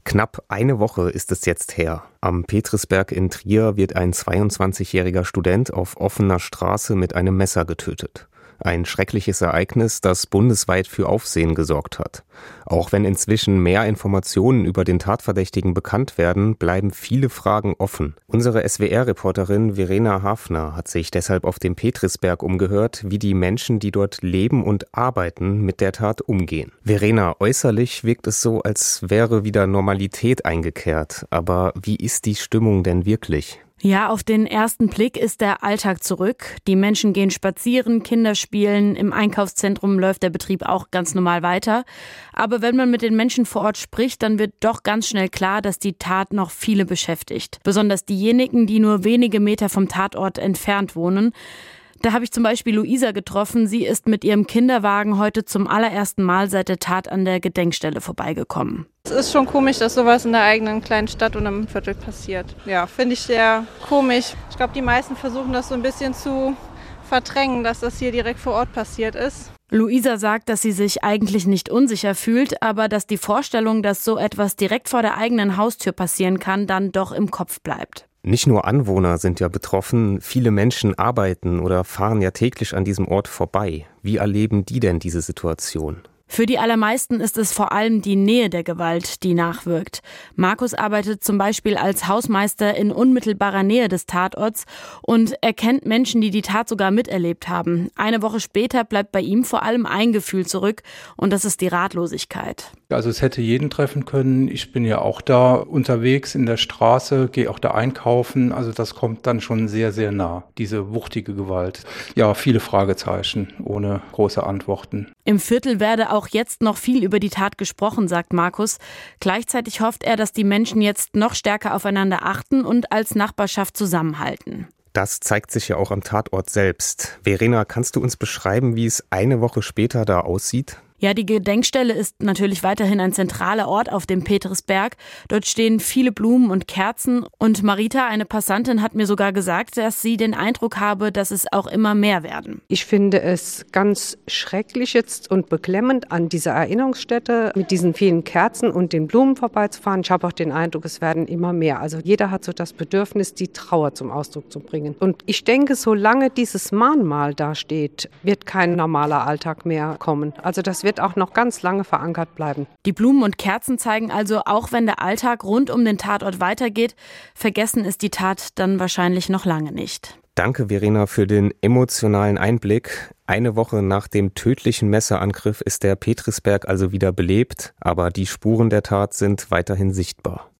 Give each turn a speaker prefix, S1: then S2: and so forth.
S1: Knapp eine Woche ist es jetzt her. Am Petrisberg in Trier wird ein 22-jähriger Student auf offener Straße mit einem Messer getötet. Ein schreckliches Ereignis, das bundesweit für Aufsehen gesorgt hat. Auch wenn inzwischen mehr Informationen über den Tatverdächtigen bekannt werden, bleiben viele Fragen offen. Unsere SWR-Reporterin Verena Hafner hat sich deshalb auf dem Petrisberg umgehört, wie die Menschen, die dort leben und arbeiten, mit der Tat umgehen. Verena, äußerlich wirkt es so, als wäre wieder Normalität eingekehrt. Aber wie ist die Stimmung denn wirklich?
S2: Ja, auf den ersten Blick ist der Alltag zurück. Die Menschen gehen spazieren, Kinder spielen, im Einkaufszentrum läuft der Betrieb auch ganz normal weiter. Aber wenn man mit den Menschen vor Ort spricht, dann wird doch ganz schnell klar, dass die Tat noch viele beschäftigt. Besonders diejenigen, die nur wenige Meter vom Tatort entfernt wohnen. Da habe ich zum Beispiel Luisa getroffen. Sie ist mit ihrem Kinderwagen heute zum allerersten Mal seit der Tat an der Gedenkstelle vorbeigekommen.
S3: Es ist schon komisch, dass sowas in der eigenen kleinen Stadt und im Viertel passiert. Ja, finde ich sehr komisch. Ich glaube, die meisten versuchen das so ein bisschen zu verdrängen, dass das hier direkt vor Ort passiert ist.
S2: Luisa sagt, dass sie sich eigentlich nicht unsicher fühlt, aber dass die Vorstellung, dass so etwas direkt vor der eigenen Haustür passieren kann, dann doch im Kopf bleibt.
S1: Nicht nur Anwohner sind ja betroffen, viele Menschen arbeiten oder fahren ja täglich an diesem Ort vorbei. Wie erleben die denn diese Situation?
S2: Für die allermeisten ist es vor allem die Nähe der Gewalt, die nachwirkt. Markus arbeitet zum Beispiel als Hausmeister in unmittelbarer Nähe des Tatorts und er kennt Menschen, die die Tat sogar miterlebt haben. Eine Woche später bleibt bei ihm vor allem ein Gefühl zurück und das ist die Ratlosigkeit.
S4: Also es hätte jeden treffen können. Ich bin ja auch da unterwegs in der Straße, gehe auch da einkaufen. Also das kommt dann schon sehr, sehr nah, diese wuchtige Gewalt. Ja, viele Fragezeichen ohne große Antworten.
S2: Im Viertel werde auch jetzt noch viel über die Tat gesprochen, sagt Markus. Gleichzeitig hofft er, dass die Menschen jetzt noch stärker aufeinander achten und als Nachbarschaft zusammenhalten.
S1: Das zeigt sich ja auch am Tatort selbst. Verena, kannst du uns beschreiben, wie es eine Woche später da aussieht?
S2: Ja, die Gedenkstelle ist natürlich weiterhin ein zentraler Ort auf dem Petrisberg. Dort stehen viele Blumen und Kerzen. Und Marita, eine Passantin, hat mir sogar gesagt, dass sie den Eindruck habe, dass es auch immer mehr werden.
S5: Ich finde es ganz schrecklich jetzt und beklemmend, an dieser Erinnerungsstätte mit diesen vielen Kerzen und den Blumen vorbeizufahren. Ich habe auch den Eindruck, es werden immer mehr. Also jeder hat so das Bedürfnis, die Trauer zum Ausdruck zu bringen. Und ich denke, solange dieses Mahnmal da steht, wird kein normaler Alltag mehr kommen. Also das wird auch noch ganz lange verankert bleiben.
S2: Die Blumen und Kerzen zeigen also, auch wenn der Alltag rund um den Tatort weitergeht, vergessen ist die Tat dann wahrscheinlich noch lange nicht.
S1: Danke, Verena, für den emotionalen Einblick. Eine Woche nach dem tödlichen Messerangriff ist der Petrisberg also wieder belebt, aber die Spuren der Tat sind weiterhin sichtbar.